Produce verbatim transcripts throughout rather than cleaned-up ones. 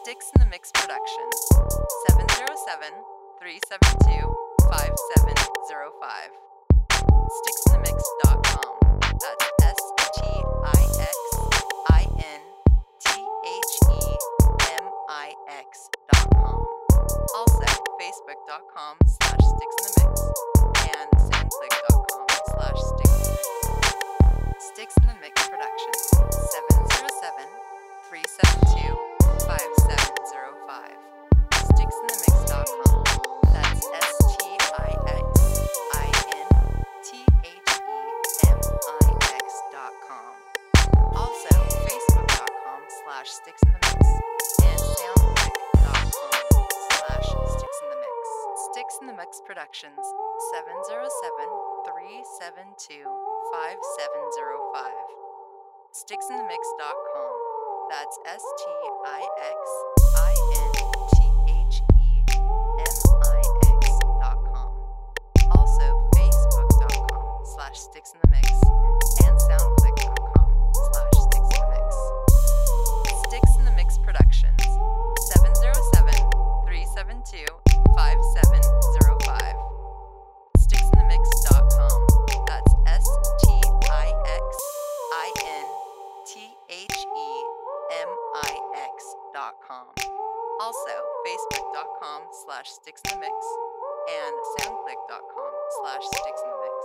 Sticks in the Mix Productions, seven zero seven, three seven two, five seven zero five. sticks in the mix dot com. That's S T I X I N T H E M I X dot com. Also, Facebook dot com slash Sticks in the Mix and SoundClick dot com slash Sticks in the Mix. Sticks in the Mix Productions, seven zero seven, three seven two, five seven zero five. sticks in the mix dot com. That's S T I X I N T H E M I X dot com. Also, Facebook dot com slash Sticks in the Mix and SoundClick dot com slash Sticks in the Mix. Sticks in the Mix Productions, seven zero seven, three seven two, five seven zero five. sticks in the mix dot com. That's S T I X I N T H E M I X dot com. Also, Facebook dot com slash Sticks in the Mix and SoundClick dot com slash Sticks in the Mix. Sticks in the Mix Productions, seven zero seven, three seven two, five seven zero five. sticks in the mix dot com. That's S T I X I N T H E M I X dot com. Also, Facebook dot com slash Sticks in the Mix and SoundClick dot com slash Sticks in the Mix.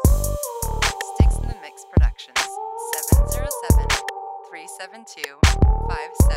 Sticks in the Mix Productions, seven zero seven, three seven two, five seven